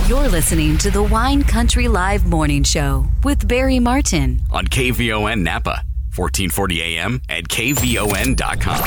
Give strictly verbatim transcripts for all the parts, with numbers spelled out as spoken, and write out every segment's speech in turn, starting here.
You're listening to the Wine Country Live Morning Show with Barry Martin on K V O N Napa, fourteen forty A M at K V O N dot com.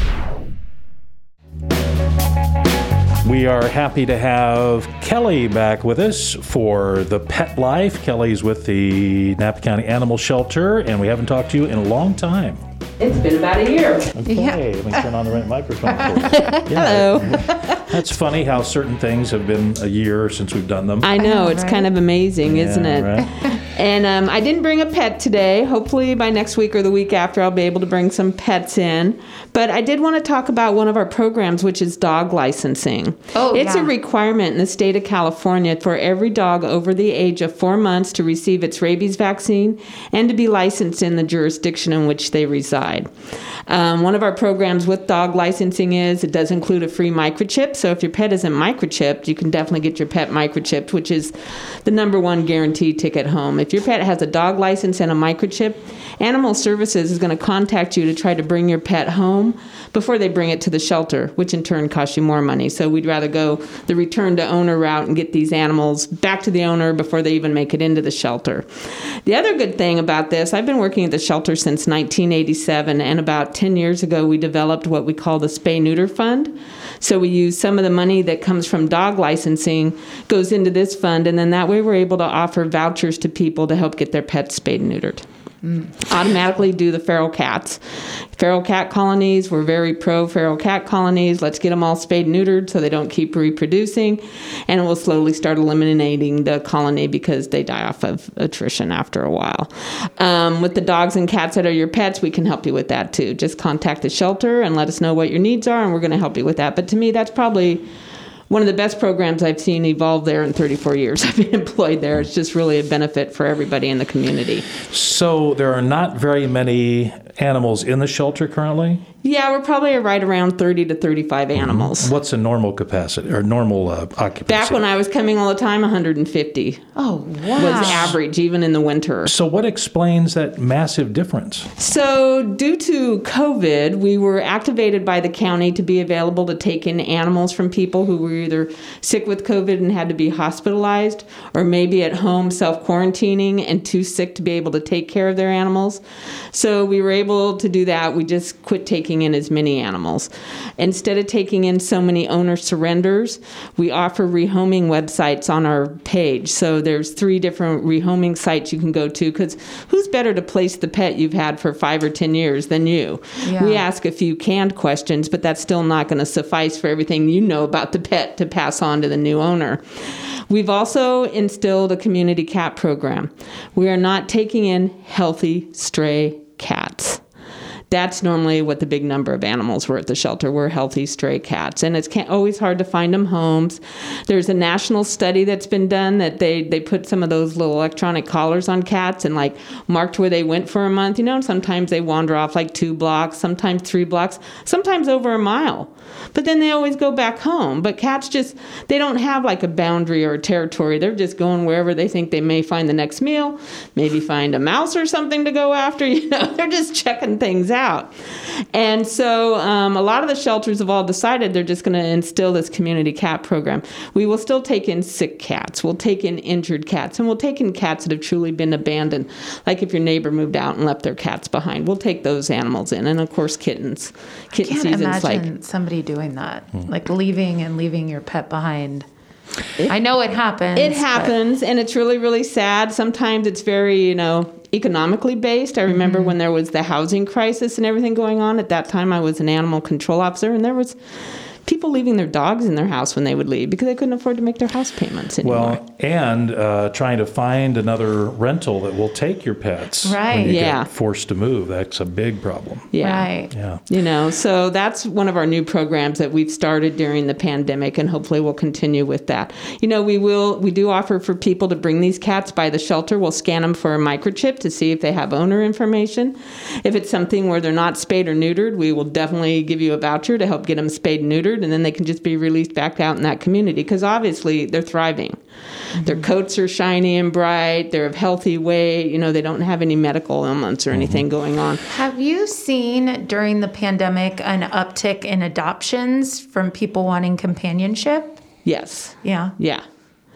We are happy to have Kelly back with us for the Pet Life. Kelly's with the Napa County Animal Shelter, and we haven't talked to you in a long time. It's been about a year. Okay, yeah. Let me turn on the right microphone. Yeah, Hello. That's funny how certain things have been a year since we've done them. I know, I know it's right? kind of amazing, yeah, isn't it? Right? And um, I didn't bring a pet today. Hopefully by next week or the week after, I'll be able to bring some pets in. But I did want to talk about one of our programs, which is dog licensing. Oh, It's yeah. a requirement in the state of California for every dog over the age of four months to receive its rabies vaccine and to be licensed in the jurisdiction in which they reside. Um, one of our programs with dog licensing is it does include a free microchip. So if your pet isn't microchipped, you can definitely get your pet microchipped, which is the number one guarantee ticket home. If your pet has a dog license and a microchip, Animal Services is going to contact you to try to bring your pet home before they bring it to the shelter, which in turn costs you more money. So we'd rather go the return to owner route and get these animals back to the owner before they even make it into the shelter. The other good thing about this, I've been working at the shelter since nineteen eighty-seven, and about ten years ago we developed what we call the Spay-Neuter Fund. So we use some of the money that comes from dog licensing, goes into this fund, and then that way we're able to offer vouchers to people to help get their pets spayed and neutered. Mm. Automatically do the feral cats. Feral cat colonies, we're very pro feral cat colonies. Let's get them all spayed and neutered so they don't keep reproducing. And we'll slowly start eliminating the colony because they die off of attrition after a while. Um, with the dogs and cats that are your pets, we can help you with that too. Just contact the shelter and let us know what your needs are, and we're going to help you with that. But to me, that's probably one of the best programs I've seen evolve there in thirty-four years I've been employed there. It's just really a benefit for everybody in the community. So there are not very many animals in the shelter currently? Yeah, we're probably right around thirty to thirty-five animals. Mm-hmm. What's a normal capacity or normal uh, occupancy? Back when I was coming all the time, one hundred fifty. Oh, wow. Was average, even in the winter. So what explains that massive difference? So due to COVID, we were activated by the county to be available to take in animals from people who were either sick with COVID and had to be hospitalized, or maybe at home self-quarantining and too sick to be able to take care of their animals. So we were able to do that. We just quit taking in as many animals. Instead of taking in so many owner surrenders, we offer rehoming websites on our page. So there's three different rehoming sites you can go to, because who's better to place the pet you've had for five or ten years than you? Yeah. We ask a few canned questions, but that's still not going to suffice for everything you know about the pet to pass on to the new owner. We've also instilled a community cat program. We are not taking in healthy stray cats. That's normally what the big number of animals were at the shelter, were healthy stray cats. And it's can't, always hard to find them homes. There's a national study that's been done that they, they put some of those little electronic collars on cats and like marked where they went for a month. You know, sometimes they wander off like two blocks, sometimes three blocks, sometimes over a mile. But then they always go back home. But cats just, they don't have like a boundary or a territory. They're just going wherever they think they may find the next meal, maybe find a mouse or something to go after. You know, they're just checking things out. And so um, a lot of the shelters have all decided they're just going to instill this community cat program. We will still take in sick cats. We'll take in injured cats. And we'll take in cats that have truly been abandoned. Like if your neighbor moved out and left their cats behind. We'll take those animals in. And of course, kittens. Kitten I can't season's imagine like somebody doing that, hmm. like leaving and leaving your pet behind. It, I know it happens. It happens, and it's really, really sad. Sometimes it's very, you know, economically based. I remember mm-hmm. when there was the housing crisis and everything going on. At that time, I was an animal control officer, and there was people leaving their dogs in their house when they would leave because they couldn't afford to make their house payments anymore. Well, and uh, trying to find another rental that will take your pets right. when you yeah. get forced to move. That's a big problem. Yeah. Right. Yeah. You know, so that's one of our new programs that we've started during the pandemic, and hopefully we'll continue with that. You know, we will, we do offer for people to bring these cats by the shelter. We'll scan them for a microchip to see if they have owner information. If it's something where they're not spayed or neutered, we will definitely give you a voucher to help get them spayed and neutered, and then they can just be released back out in that community because obviously they're thriving. Mm-hmm. Their coats are shiny and bright. They're of healthy weight. You know, they don't have any medical ailments or anything mm-hmm. going on. Have you seen during the pandemic an uptick in adoptions from people wanting companionship? Yes. Yeah. Yeah.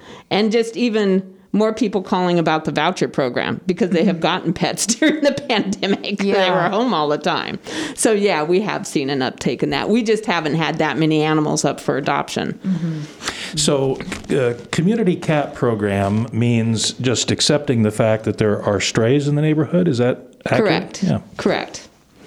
And just even more people calling about the voucher program because they have gotten pets during the pandemic. Yeah. They were home all the time. So, yeah, we have seen an uptake in that. We just haven't had that many animals up for adoption. Mm-hmm. So, uh, community cat program means just accepting the fact that there are strays in the neighborhood. Is that accurate? Correct. Yeah. Correct.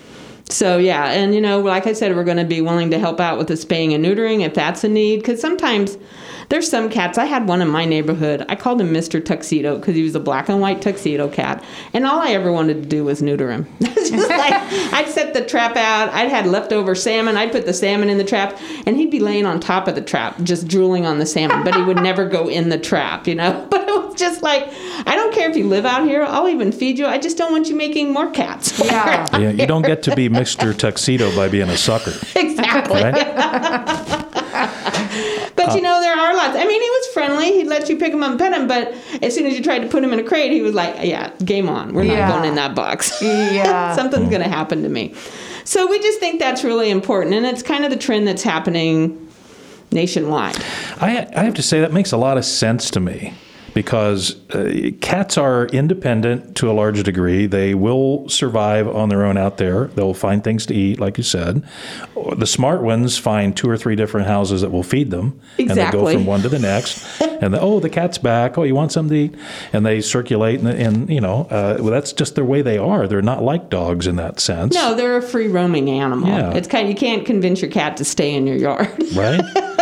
So, yeah, and, you know, like I said, we're going to be willing to help out with the spaying and neutering if that's a need, because sometimes there's some cats. I had one in my neighborhood. I called him Mister Tuxedo because he was a black and white tuxedo cat, and all I ever wanted to do was neuter him. Just like, I'd set the trap out. I'd had leftover salmon. I'd put the salmon in the trap, and he'd be laying on top of the trap, just drooling on the salmon, but he would never go in the trap, you know? But it was just like, I don't care if you live out here. I'll even feed you. I just don't want you making more cats. Yeah. Yeah, you don't get to be Mister Tuxedo by being a sucker. Exactly. Right? But, you know, there are lots. I mean, he was friendly. He'd let you pick him up and pet him. But as soon as you tried to put him in a crate, he was like, yeah, game on. We're not Yeah. going in that box. Yeah. Something's going to happen to me. So we just think that's really important. And it's kind of the trend that's happening nationwide. I, I have to say that makes a lot of sense to me because uh, cats are independent to a large degree. They will survive on their own out there. They'll find things to eat, like you said. The smart ones find two or three different houses that will feed them. Exactly. And they go from one to the next. And, the, oh, the cat's back. Oh, you want something to eat? And they circulate. And, and you know, uh, well, that's just the way they are. They're not like dogs in that sense. No, they're a free roaming animal. Yeah. It's kind of, you can't convince your cat to stay in your yard. Right?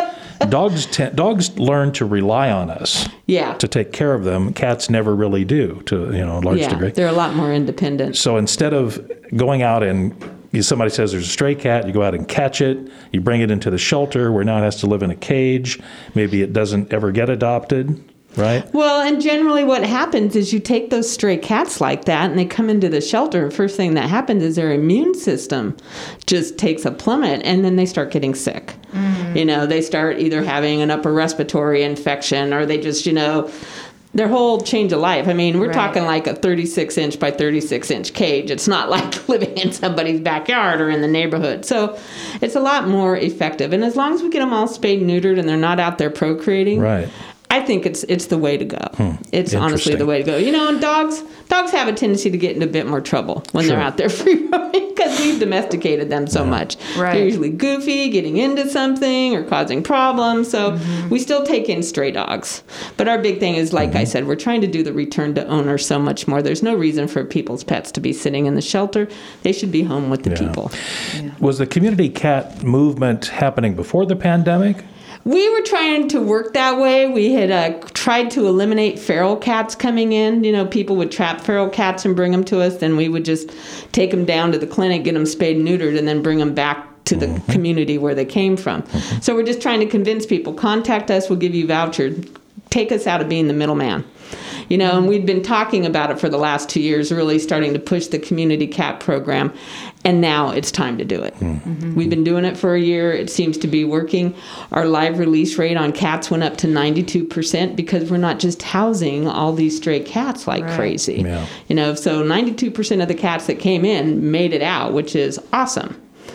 Dogs te- dogs learn to rely on us Yeah. to take care of them. Cats never really do to you know a large yeah, degree. they're a lot more independent. So instead of going out and somebody says there's a stray cat, you go out and catch it, you bring it into the shelter where now it has to live in a cage. Maybe it doesn't ever get adopted, right? Well, and generally what happens is you take those stray cats like that and they come into the shelter. First thing that happens is their immune system just takes a plummet and then they start getting sick. Mm. You know, they start either having an upper respiratory infection or they just, you know, their whole change of life. I mean, we're Right. talking like a thirty-six inch by thirty-six inch cage. It's not like living in somebody's backyard or in the neighborhood. So it's a lot more effective. And as long as we get them all spayed and neutered and they're not out there procreating, Right. I think it's it's the way to go. Hmm. It's honestly Interesting. the way to go. You know, and dogs dogs have a tendency to get into a bit more trouble when Sure. they're out there free roaming because we've domesticated them so much. Right. They're usually goofy, getting into something or causing problems. So Mm-hmm. we still take in stray dogs. But our big thing is, like Mm-hmm. I said, we're trying to do the return to owner so much more. There's no reason for people's pets to be sitting in the shelter. They should be home with the Yeah. people. Was the community cat movement happening before the pandemic? We were trying to work that way. We had uh, tried to eliminate feral cats coming in. You know, people would trap feral cats and bring them to us. Then we would just take them down to the clinic, get them spayed and neutered, and then bring them back to the Mm-hmm. community where they came from. So we're just trying to convince people, contact us, we'll give you vouchers. Take us out of being the middleman. You know, and we'd been talking about it for the last two years, really starting to push the community cat program. And now it's time to do it. Mm-hmm. We've been doing it for a year. It seems to be working. Our live release rate on cats went up to ninety-two percent because we're not just housing all these stray cats like Right. crazy. Yeah. You know, so ninety-two percent of the cats that came in made it out, which is awesome.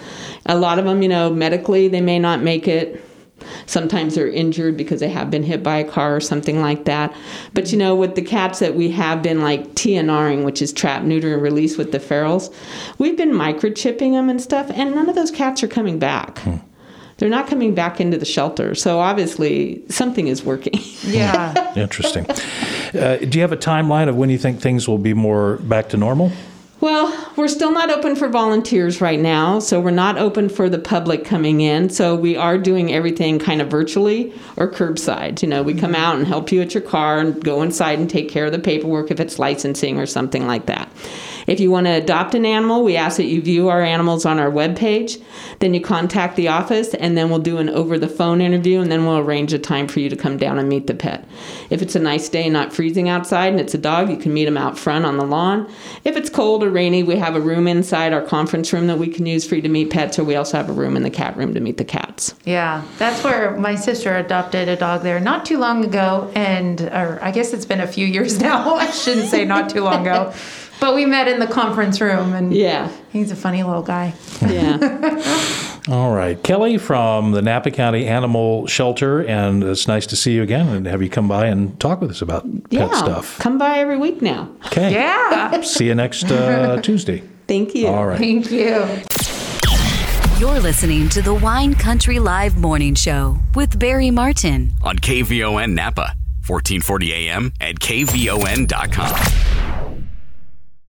A lot of them, you know, medically, they may not make it. Sometimes they're injured because they have been hit by a car or something like that. But, you know, with the cats that we have been like TNRing, which is trap, neuter, and release with the ferals, we've been microchipping them and stuff, and none of those cats are coming back. Hmm. They're not coming back into the shelter. So obviously something is working. Yeah. Interesting. Uh, do you have a timeline of when you think things will be more back to normal? Well, we're still not open for volunteers right now, so we're not open for the public coming in. So we are doing everything kind of virtually or curbside. You know, we come out and help you at your car and go inside and take care of the paperwork if it's licensing or something like that. If you want to adopt an animal, we ask that you view our animals on our webpage. Then you contact the office, and then we'll do an over-the-phone interview, and then we'll arrange a time for you to come down and meet the pet. If it's a nice day, not freezing outside, and it's a dog, you can meet them out front on the lawn. If it's cold or rainy, we have a room inside our conference room that we can use for you to meet pets, or we also have a room in the cat room to meet the cats. Yeah, that's where my sister adopted a dog there not too long ago, and or I guess it's been a few years now. I shouldn't say not too long ago, but we met in the conference room, and Yeah. he's a funny little guy. Yeah. All right. Kelly from the Napa County Animal Shelter, and it's nice to see you again and have you come by and talk with us about Yeah, pet stuff. come by every week now. Okay. Yeah. See you next uh, Tuesday. Thank you. All right. Thank you. You're listening to the Wine Country Live Morning Show with Barry Martin. On K V O N Napa, fourteen forty A M and K V O N dot com.